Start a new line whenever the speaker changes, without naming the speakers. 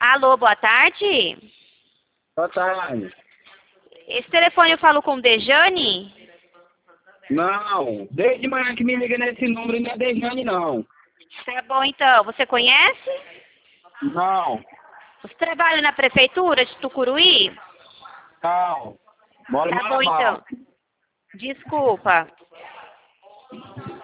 Alô, boa tarde.
Boa tarde.
Esse telefone eu falo com o Dejane?
Não, desde manhã que me liga nesse número não é Dejane, não.
Tá bom, então. Você conhece?
Não,
Você trabalha na prefeitura de Tucuruí?
não. Moro em
Tá bom,
Marabá.
então. Desculpa.